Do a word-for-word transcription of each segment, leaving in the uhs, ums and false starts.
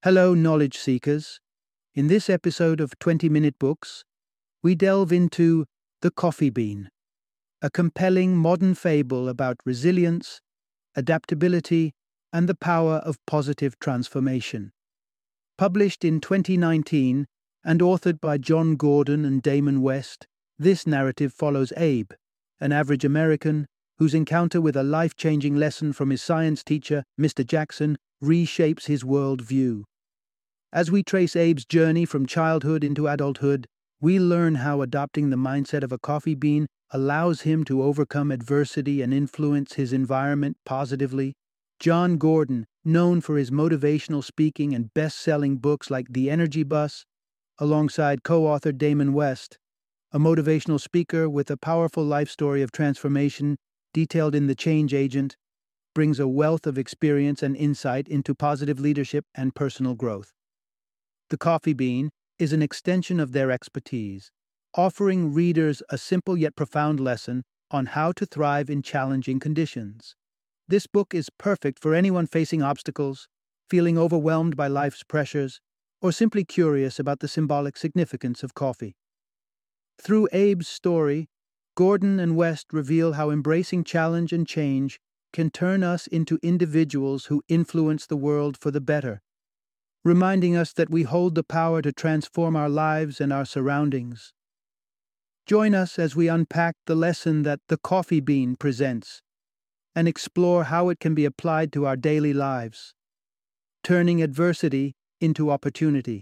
Hello, knowledge seekers. In this episode of twenty minute Books, we delve into The Coffee Bean, a compelling modern fable about resilience, adaptability, and the power of positive transformation. Published in twenty nineteen and authored by John Gordon and Damon West, this narrative follows Abe, an average American whose encounter with a life-changing lesson from his science teacher, Mister Jackson, reshapes his world view. As we trace Abe's journey from childhood into adulthood, we learn how adopting the mindset of a coffee bean allows him to overcome adversity and influence his environment positively. John Gordon, known for his motivational speaking and best-selling books like The Energy Bus, alongside co-author Damon West, a motivational speaker with a powerful life story of transformation detailed in The Change Agent, brings a wealth of experience and insight into positive leadership and personal growth. The Coffee Bean is an extension of their expertise, offering readers a simple yet profound lesson on how to thrive in challenging conditions. This book is perfect for anyone facing obstacles, feeling overwhelmed by life's pressures, or simply curious about the symbolic significance of coffee. Through Abe's story, Gordon and West reveal how embracing challenge and change can turn us into individuals who influence the world for the better, reminding us that we hold the power to transform our lives and our surroundings. Join us as we unpack the lesson that The Coffee Bean presents and explore how it can be applied to our daily lives, turning adversity into opportunity.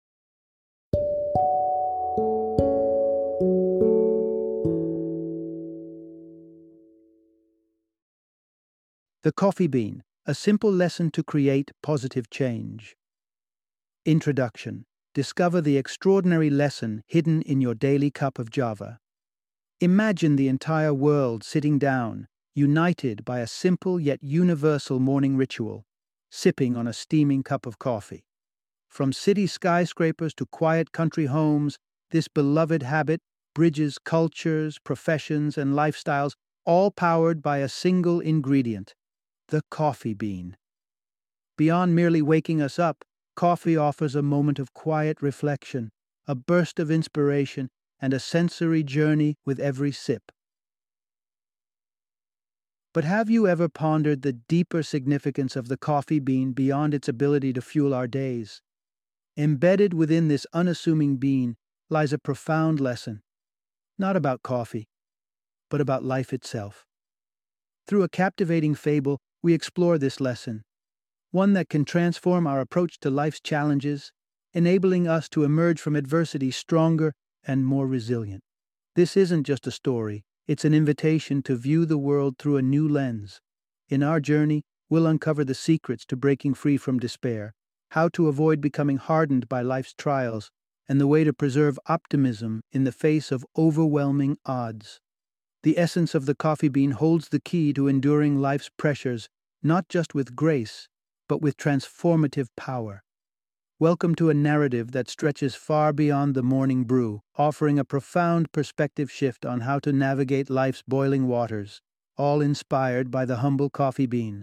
The Coffee Bean, a simple lesson to create positive change. Introduction. Discover the extraordinary lesson hidden in your daily cup of Java. Imagine the entire world sitting down, united by a simple yet universal morning ritual, sipping on a steaming cup of coffee. From city skyscrapers to quiet country homes, this beloved habit bridges cultures, professions, and lifestyles, all powered by a single ingredient: the coffee bean. Beyond merely waking us up, coffee offers a moment of quiet reflection, a burst of inspiration, and a sensory journey with every sip. But have you ever pondered the deeper significance of the coffee bean beyond its ability to fuel our days? Embedded within this unassuming bean lies a profound lesson, not about coffee, but about life itself. Through a captivating fable, we explore this lesson, one that can transform our approach to life's challenges, enabling us to emerge from adversity stronger and more resilient. This isn't just a story, it's an invitation to view the world through a new lens. In our journey, we'll uncover the secrets to breaking free from despair, how to avoid becoming hardened by life's trials, and the way to preserve optimism in the face of overwhelming odds. The essence of the coffee bean holds the key to enduring life's pressures, not just with grace, but with transformative power. Welcome to a narrative that stretches far beyond the morning brew, offering a profound perspective shift on how to navigate life's boiling waters, all inspired by the humble coffee bean.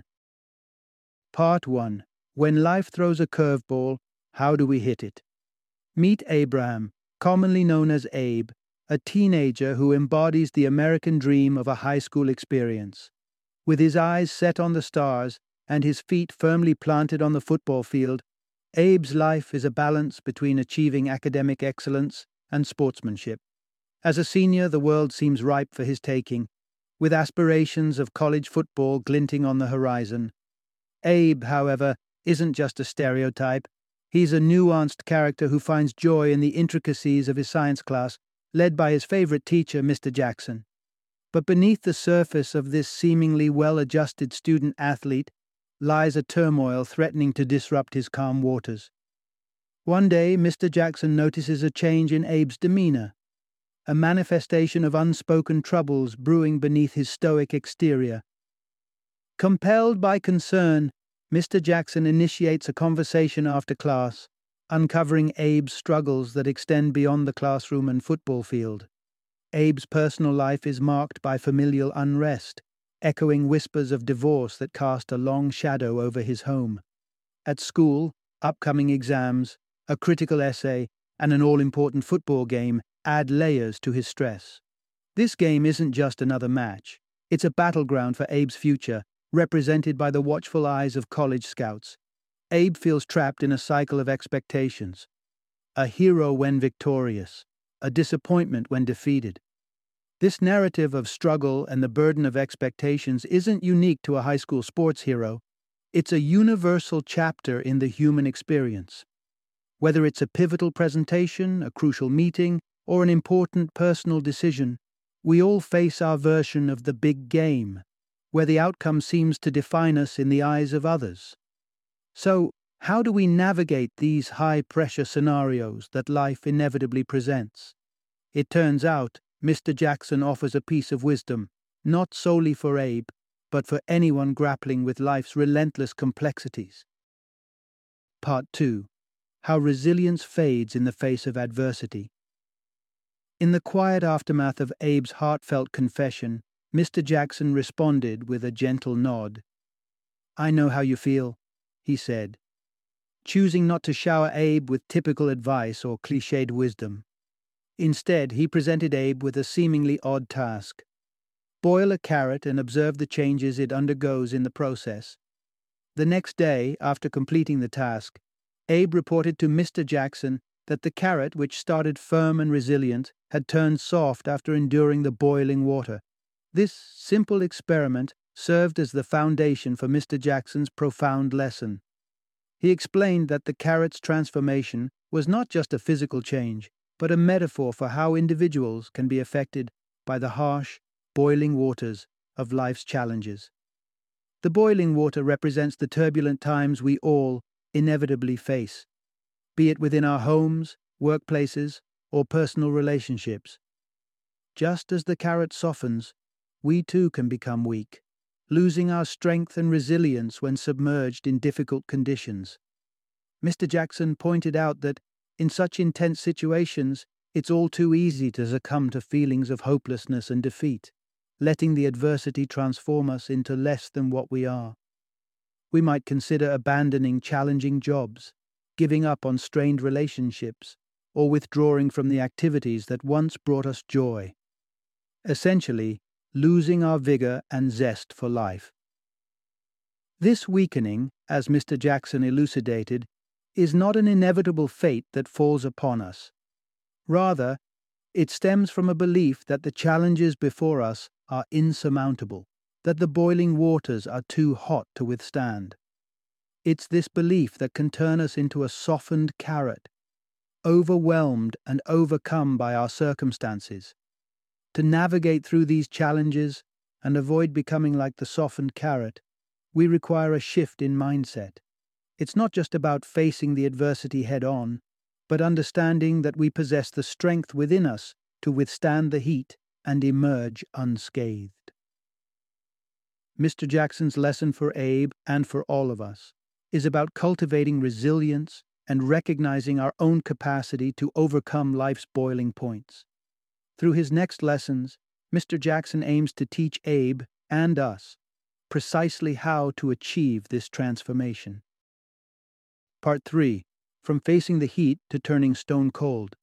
Part one. When life throws a curveball, how do we hit it? Meet Abraham, commonly known as Abe, a teenager who embodies the American dream of a high school experience. With his eyes set on the stars and his feet firmly planted on the football field, Abe's life is a balance between achieving academic excellence and sportsmanship. As a senior, the world seems ripe for his taking, with aspirations of college football glinting on the horizon. Abe, however, isn't just a stereotype. He's a nuanced character who finds joy in the intricacies of his science class, led by his favorite teacher, Mister Jackson. But beneath the surface of this seemingly well-adjusted student-athlete lies a turmoil threatening to disrupt his calm waters. One day, Mister Jackson notices a change in Abe's demeanor, a manifestation of unspoken troubles brewing beneath his stoic exterior. Compelled by concern, Mister Jackson initiates a conversation after class, uncovering Abe's struggles that extend beyond the classroom and football field. Abe's personal life is marked by familial unrest, echoing whispers of divorce that cast a long shadow over his home. At school, Upcoming exams, a critical essay, and an all-important football game add layers to his stress. This game isn't just another match. It's a battleground for Abe's future, represented by the watchful eyes of college scouts. Abe feels trapped in a cycle of expectations. A hero when victorious, a disappointment when defeated. This narrative of struggle and the burden of expectations isn't unique to a high school sports hero. It's a universal chapter in the human experience. Whether it's a pivotal presentation, a crucial meeting, or an important personal decision, we all face our version of the big game, where the outcome seems to define us in the eyes of others. So, how do we navigate these high-pressure scenarios that life inevitably presents? It turns out, Mister Jackson offers a piece of wisdom, not solely for Abe, but for anyone grappling with life's relentless complexities. Part two. How resilience fades in the face of adversity. In the quiet aftermath of Abe's heartfelt confession, Mister Jackson responded with a gentle nod. "I know how you feel," he said, choosing not to shower Abe with typical advice or cliched wisdom. Instead, he presented Abe with a seemingly odd task. Boil a carrot and observe the changes it undergoes in the process. The next day, after completing the task, Abe reported to Mister Jackson that the carrot, which started firm and resilient, had turned soft after enduring the boiling water. This simple experiment served as the foundation for Mister Jackson's profound lesson. He explained that the carrot's transformation was not just a physical change, but a metaphor for how individuals can be affected by the harsh, boiling waters of life's challenges. The boiling water represents the turbulent times we all inevitably face, be it within our homes, workplaces, or personal relationships. Just as the carrot softens, we too can become weak, losing our strength and resilience when submerged in difficult conditions. Mister Jackson pointed out that, in such intense situations, it's all too easy to succumb to feelings of hopelessness and defeat, letting the adversity transform us into less than what we are. We might consider abandoning challenging jobs, giving up on strained relationships, or withdrawing from the activities that once brought us joy. Essentially, losing our vigor and zest for life. This weakening, as Mister Jackson elucidated, is not an inevitable fate that falls upon us. Rather, it stems from a belief that the challenges before us are insurmountable, that the boiling waters are too hot to withstand. It's this belief that can turn us into a softened carrot, overwhelmed and overcome by our circumstances. To navigate through these challenges and avoid becoming like the softened carrot, we require a shift in mindset. It's not just about facing the adversity head-on, but understanding that we possess the strength within us to withstand the heat and emerge unscathed. Mister Jackson's lesson for Abe, and for all of us, is about cultivating resilience and recognizing our own capacity to overcome life's boiling points. Through his next lessons, Mister Jackson aims to teach Abe, and us, precisely how to achieve this transformation. Part three. From facing the heat to turning stone cold.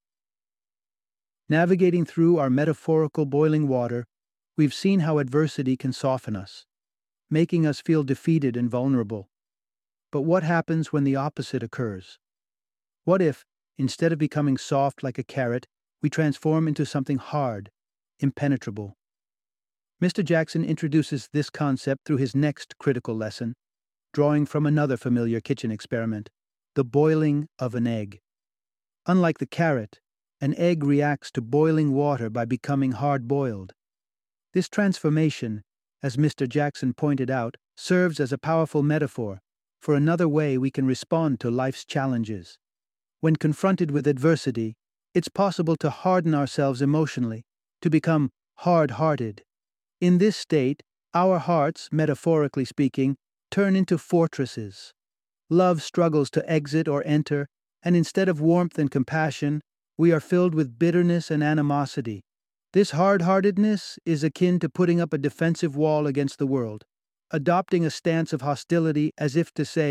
Navigating through our metaphorical boiling water, we've seen how adversity can soften us, making us feel defeated and vulnerable. But what happens when the opposite occurs? What if, instead of becoming soft like a carrot, we transform into something hard, impenetrable? Mister Jackson introduces this concept through his next critical lesson, drawing from another familiar kitchen experiment, the boiling of an egg. Unlike the carrot, an egg reacts to boiling water by becoming hard-boiled. This transformation, as Mister Jackson pointed out, serves as a powerful metaphor for another way we can respond to life's challenges. When confronted with adversity, it's possible to harden ourselves emotionally, to become hard-hearted. In this state, our hearts, metaphorically speaking, turn into fortresses. Love struggles to exit or enter, and instead of warmth and compassion, we are filled with bitterness and animosity. This hard-heartedness is akin to putting up a defensive wall against the world, adopting a stance of hostility as if to say,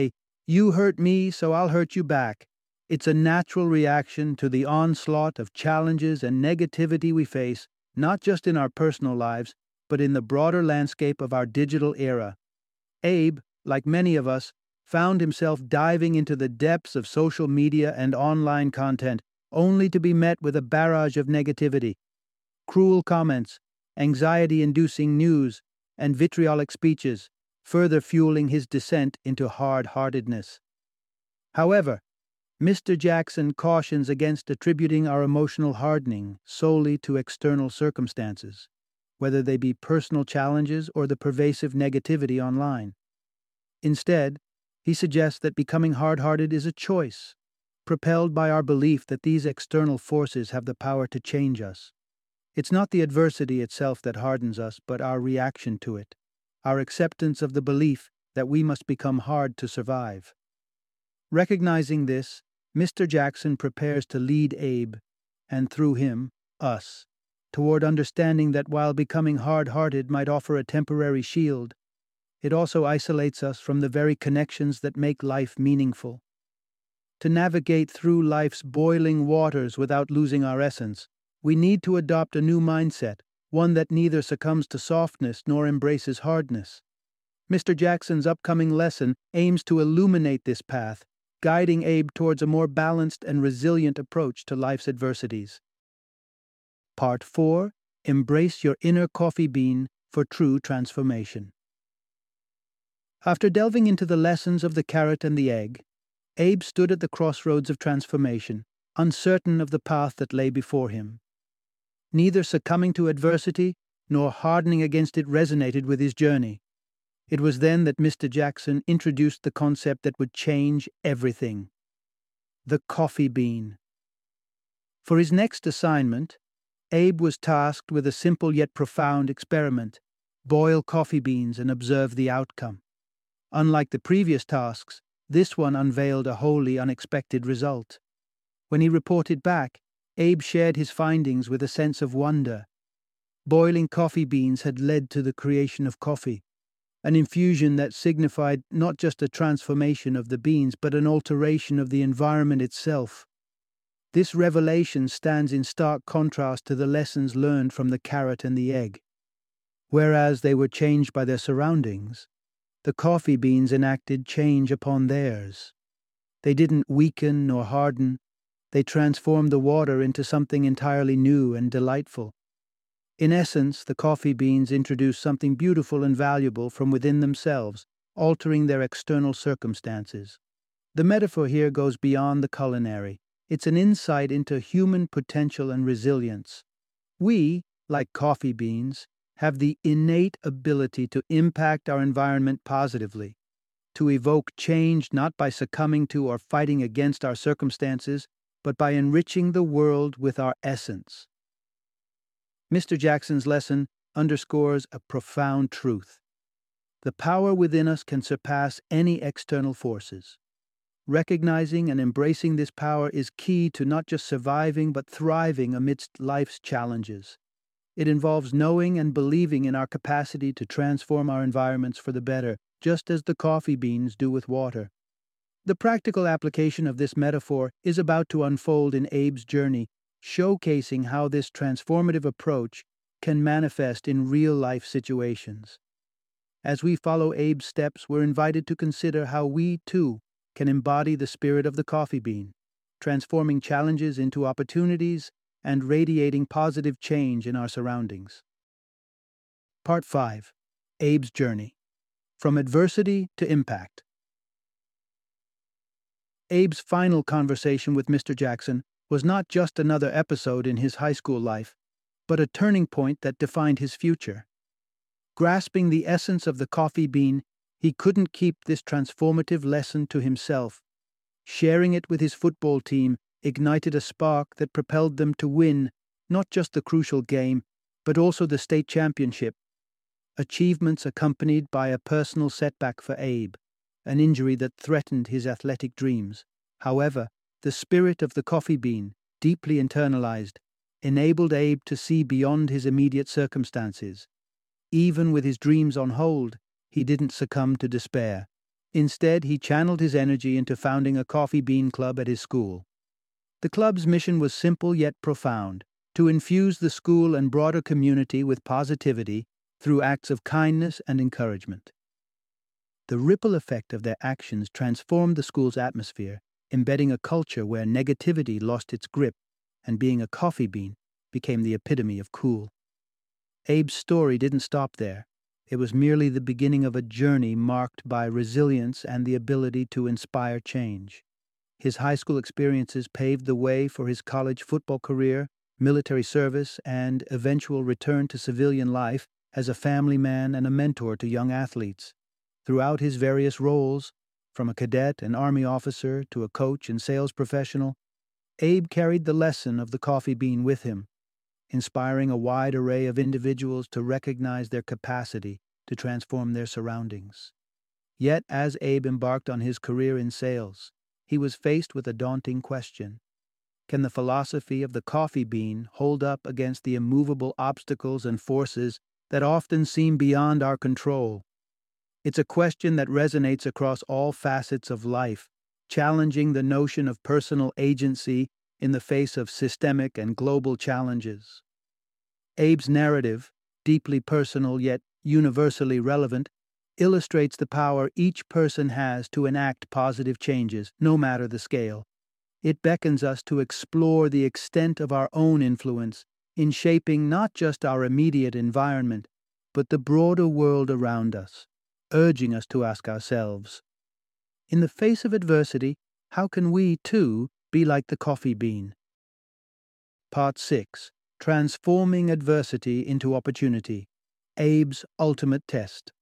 You hurt me, so I'll hurt you back. It's a natural reaction to the onslaught of challenges and negativity we face, not just in our personal lives, but in the broader landscape of our digital era. Abe, like many of us, found himself diving into the depths of social media and online content, only to be met with a barrage of negativity, cruel comments, anxiety-inducing news, and vitriolic speeches, further fueling his descent into hard-heartedness. However, Mister Jackson cautions against attributing our emotional hardening solely to external circumstances, whether they be personal challenges or the pervasive negativity online. Instead, he suggests that becoming hard-hearted is a choice, propelled by our belief that these external forces have the power to change us. It's not the adversity itself that hardens us, but our reaction to it, our acceptance of the belief that we must become hard to survive. Recognizing this, Mister Jackson prepares to lead Abe, and through him, us, toward understanding that while becoming hard-hearted might offer a temporary shield, it also isolates us from the very connections that make life meaningful. To navigate through life's boiling waters without losing our essence, we need to adopt a new mindset, one that neither succumbs to softness nor embraces hardness. Mister Jackson's upcoming lesson aims to illuminate this path, guiding Abe towards a more balanced and resilient approach to life's adversities. Part four. Embrace your inner coffee bean for true transformation. After delving into the lessons of the carrot and the egg, Abe stood at the crossroads of transformation, uncertain of the path that lay before him. Neither succumbing to adversity nor hardening against it resonated with his journey. It was then that Mister Jackson introduced the concept that would change everything: the coffee bean. For his next assignment, Abe was tasked with a simple yet profound experiment: boil coffee beans and observe the outcome. Unlike the previous tasks, this one unveiled a wholly unexpected result. When he reported back, Abe shared his findings with a sense of wonder. Boiling coffee beans had led to the creation of coffee, an infusion that signified not just a transformation of the beans, but an alteration of the environment itself. This revelation stands in stark contrast to the lessons learned from the carrot and the egg. Whereas they were changed by their surroundings, the coffee beans enacted change upon theirs. They didn't weaken nor harden. They transformed the water into something entirely new and delightful. In essence, the coffee beans introduced something beautiful and valuable from within themselves, altering their external circumstances. The metaphor here goes beyond the culinary. It's an insight into human potential and resilience. We, like coffee beans, have the innate ability to impact our environment positively, to evoke change not by succumbing to or fighting against our circumstances, but by enriching the world with our essence. Mister Jackson's lesson underscores a profound truth. The power within us can surpass any external forces. Recognizing and embracing this power is key to not just surviving but thriving amidst life's challenges. It involves knowing and believing in our capacity to transform our environments for the better, just as the coffee beans do with water. The practical application of this metaphor is about to unfold in Abe's journey, showcasing how this transformative approach can manifest in real-life situations. As we follow Abe's steps, we're invited to consider how we, too, can embody the spirit of the coffee bean, transforming challenges into opportunities and radiating positive change in our surroundings. Part five. Abe's Journey. From Adversity to Impact. Abe's final conversation with Mister Jackson was not just another episode in his high school life, but a turning point that defined his future. Grasping the essence of the coffee bean, he couldn't keep this transformative lesson to himself. Sharing it with his football team ignited a spark that propelled them to win not just the crucial game, but also the state championship. Achievements accompanied by a personal setback for Abe, an injury that threatened his athletic dreams. However, the spirit of the coffee bean, deeply internalized, enabled Abe to see beyond his immediate circumstances. Even with his dreams on hold, he didn't succumb to despair. Instead, he channeled his energy into founding a coffee bean club at his school. The club's mission was simple yet profound: to infuse the school and broader community with positivity through acts of kindness and encouragement. The ripple effect of their actions transformed the school's atmosphere, embedding a culture where negativity lost its grip and being a coffee bean became the epitome of cool. Abe's story didn't stop there. It was merely the beginning of a journey marked by resilience and the ability to inspire change. His high school experiences paved the way for his college football career, military service, and eventual return to civilian life as a family man and a mentor to young athletes. Throughout his various roles, from a cadet and army officer to a coach and sales professional, Abe carried the lesson of the coffee bean with him, inspiring a wide array of individuals to recognize their capacity to transform their surroundings. Yet, as Abe embarked on his career in sales, he was faced with a daunting question. Can the philosophy of the coffee bean hold up against the immovable obstacles and forces that often seem beyond our control? It's a question that resonates across all facets of life, challenging the notion of personal agency in the face of systemic and global challenges. Abe's narrative, deeply personal yet universally relevant, illustrates the power each person has to enact positive changes, no matter the scale. It beckons us to explore the extent of our own influence in shaping not just our immediate environment, but the broader world around us, urging us to ask ourselves, in the face of adversity, how can we, too, be like the coffee bean? Part six. Transforming Adversity into Opportunity. Abe's Ultimate Test.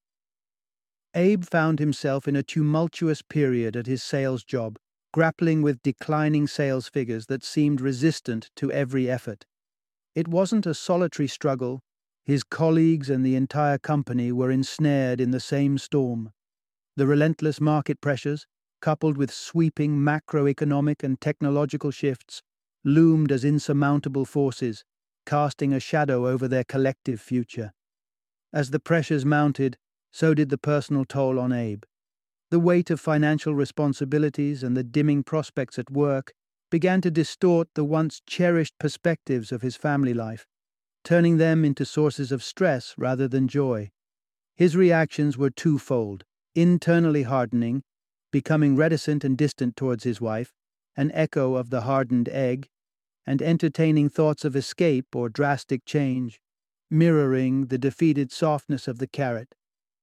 Abe found himself in a tumultuous period at his sales job, grappling with declining sales figures that seemed resistant to every effort. It wasn't a solitary struggle. His colleagues and the entire company were ensnared in the same storm. The relentless market pressures, coupled with sweeping macroeconomic and technological shifts, loomed as insurmountable forces, casting a shadow over their collective future. As the pressures mounted, so did the personal toll on Abe. The weight of financial responsibilities and the dimming prospects at work began to distort the once cherished perspectives of his family life, turning them into sources of stress rather than joy. His reactions were twofold: internally hardening, becoming reticent and distant towards his wife, an echo of the hardened egg, and entertaining thoughts of escape or drastic change, mirroring the defeated softness of the carrot.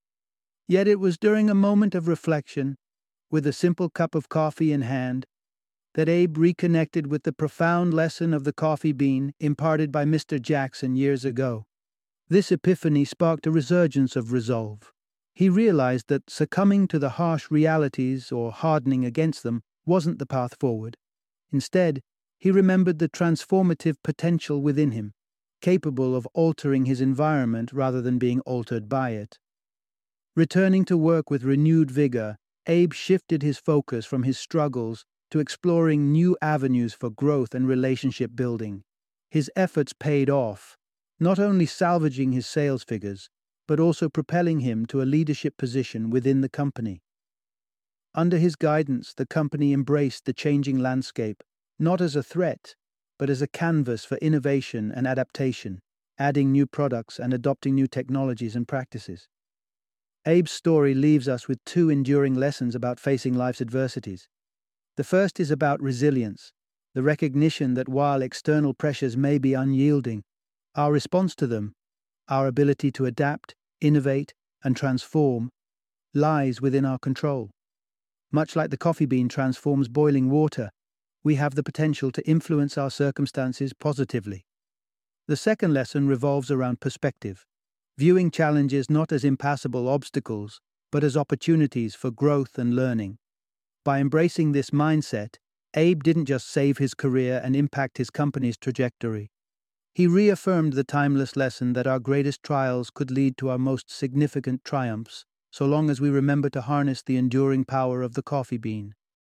Yet it was during a moment of reflection, with a simple cup of coffee in hand, that Abe reconnected with the profound lesson of the coffee bean imparted by Mister Jackson years ago. This epiphany sparked a resurgence of resolve. He realized that succumbing to the harsh realities or hardening against them wasn't the path forward. Instead, he remembered the transformative potential within him, capable of altering his environment rather than being altered by it. Returning to work with renewed vigor, Abe shifted his focus from his struggles to exploring new avenues for growth and relationship building. His efforts paid off, not only salvaging his sales figures, but also propelling him to a leadership position within the company. Under his guidance, the company embraced the changing landscape, not as a threat, but as a canvas for innovation and adaptation, adding new products and adopting new technologies and practices. Abe's story leaves us with two enduring lessons about facing life's adversities. The first is about resilience, the recognition that while external pressures may be unyielding, our response to them, our ability to adapt, innovate, and transform, lies within our control. Much like the coffee bean transforms boiling water, we have the potential to influence our circumstances positively. The second lesson revolves around perspective, viewing challenges not as impassable obstacles, but as opportunities for growth and learning. By embracing this mindset, Abe didn't just save his career and impact his company's trajectory. He reaffirmed the timeless lesson that our greatest trials could lead to our most significant triumphs, so long as we remember to harness the enduring power of the coffee bean.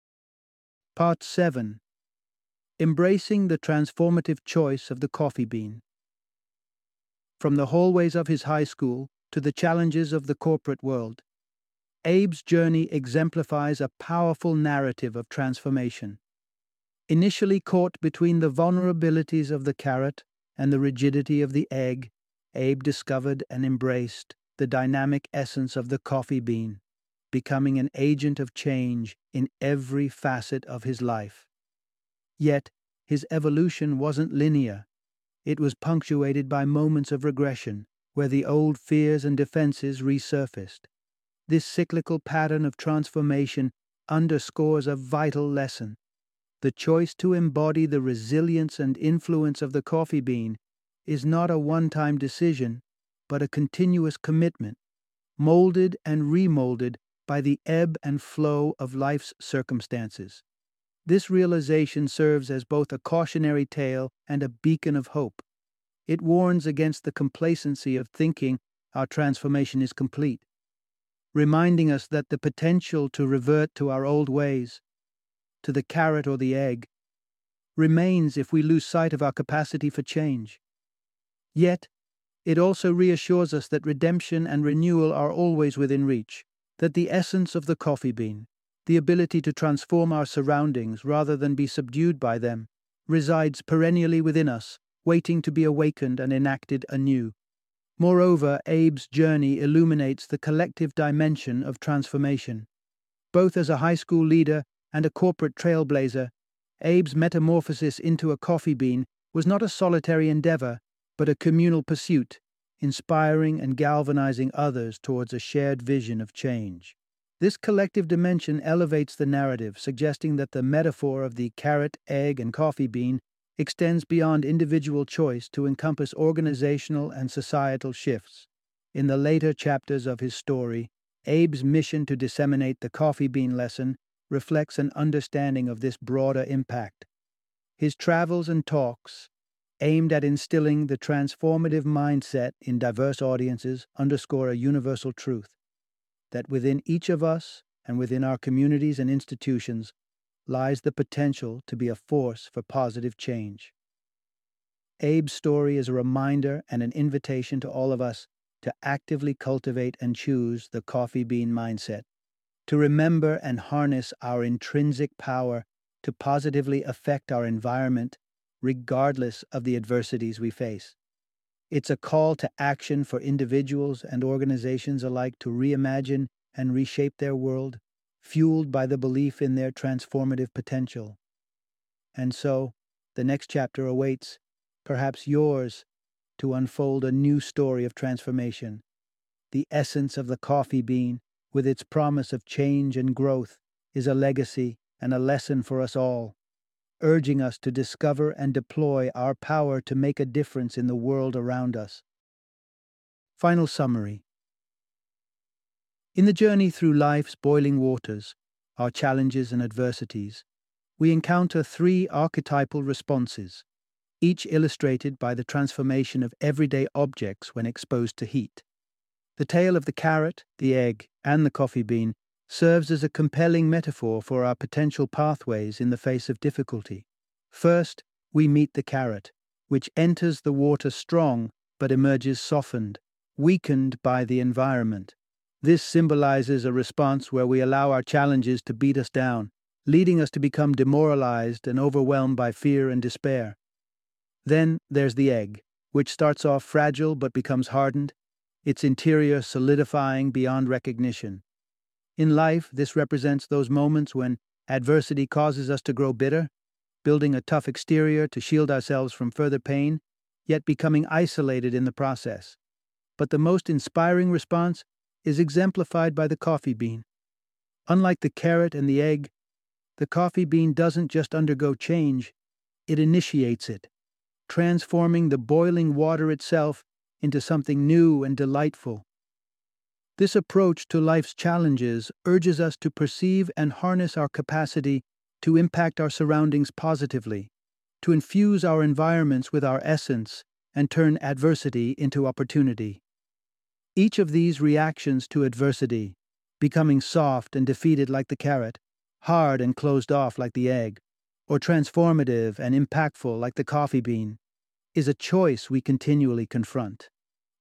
Part seven. Embracing the transformative choice of the coffee bean. From the hallways of his high school to the challenges of the corporate world, Abe's journey exemplifies a powerful narrative of transformation. Initially caught between the vulnerabilities of the carrot and the rigidity of the egg, Abe discovered and embraced the dynamic essence of the coffee bean, becoming an agent of change in every facet of his life. Yet, his evolution wasn't linear. It was punctuated by moments of regression, where the old fears and defenses resurfaced. This cyclical pattern of transformation underscores a vital lesson. The choice to embody the resilience and influence of the coffee bean is not a one-time decision, but a continuous commitment, molded and remolded by the ebb and flow of life's circumstances. This realization serves as both a cautionary tale and a beacon of hope. It warns against the complacency of thinking our transformation is complete, reminding us that the potential to revert to our old ways, to the carrot or the egg, remains if we lose sight of our capacity for change. Yet, it also reassures us that redemption and renewal are always within reach, that the essence of the coffee bean, the ability to transform our surroundings rather than be subdued by them, resides perennially within us, waiting to be awakened and enacted anew. Moreover, Abe's journey illuminates the collective dimension of transformation. Both as a high school leader and a corporate trailblazer, Abe's metamorphosis into a coffee bean was not a solitary endeavor, but a communal pursuit, inspiring and galvanizing others towards a shared vision of change. This collective dimension elevates the narrative, suggesting that the metaphor of the carrot, egg, and coffee bean extends beyond individual choice to encompass organizational and societal shifts. In the later chapters of his story, Abe's mission to disseminate the coffee bean lesson reflects an understanding of this broader impact. His travels and talks, aimed at instilling the transformative mindset in diverse audiences, underscore a universal truth, that within each of us and within our communities and institutions lies the potential to be a force for positive change. Abe's story is a reminder and an invitation to all of us to actively cultivate and choose the coffee bean mindset, to remember and harness our intrinsic power to positively affect our environment regardless of the adversities we face. It's a call to action for individuals and organizations alike to reimagine and reshape their world, fueled by the belief in their transformative potential. And so, the next chapter awaits, perhaps yours, to unfold a new story of transformation. The essence of the coffee bean, with its promise of change and growth, is a legacy and a lesson for us all, urging us to discover and deploy our power to make a difference in the world around us. Final summary. In the journey through life's boiling waters, our challenges and adversities, we encounter three archetypal responses, each illustrated by the transformation of everyday objects when exposed to heat. The tale of the carrot, the egg, and the coffee bean serves as a compelling metaphor for our potential pathways in the face of difficulty. First, we meet the carrot, which enters the water strong but emerges softened, weakened by the environment. This symbolizes a response where we allow our challenges to beat us down, leading us to become demoralized and overwhelmed by fear and despair. Then there's the egg, which starts off fragile but becomes hardened, its interior solidifying beyond recognition. In life, this represents those moments when adversity causes us to grow bitter, building a tough exterior to shield ourselves from further pain, yet becoming isolated in the process. But the most inspiring response is exemplified by the coffee bean. Unlike the carrot and the egg, the coffee bean doesn't just undergo change, it initiates it, transforming the boiling water itself into something new and delightful. This approach to life's challenges urges us to perceive and harness our capacity to impact our surroundings positively, to infuse our environments with our essence, and turn adversity into opportunity. Each of these reactions to adversity, becoming soft and defeated like the carrot, hard and closed off like the egg, or transformative and impactful like the coffee bean, is a choice we continually confront.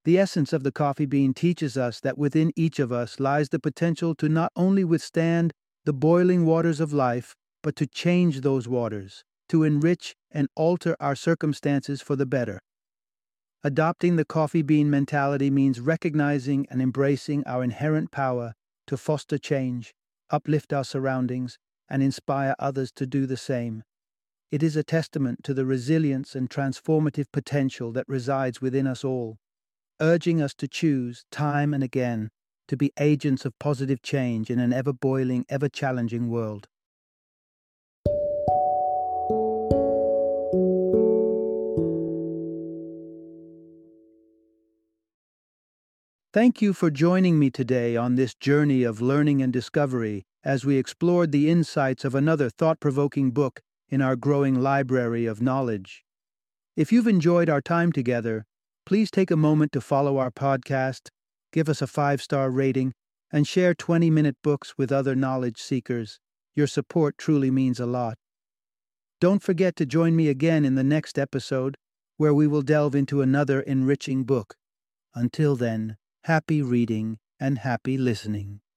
The essence of the coffee bean teaches us that within each of us lies the potential to not only withstand the boiling waters of life, but to change those waters, to enrich and alter our circumstances for the better. Adopting the coffee bean mentality means recognizing and embracing our inherent power to foster change, uplift our surroundings, and inspire others to do the same. It is a testament to the resilience and transformative potential that resides within us all, urging us to choose, time and again, to be agents of positive change in an ever-boiling, ever-challenging world. Thank you for joining me today on this journey of learning and discovery as we explored the insights of another thought-provoking book in our growing library of knowledge. If you've enjoyed our time together, please take a moment to follow our podcast, give us a five-star rating, and share twenty-minute books with other knowledge seekers. Your support truly means a lot. Don't forget to join me again in the next episode, where we will delve into another enriching book. Until then, happy reading and happy listening.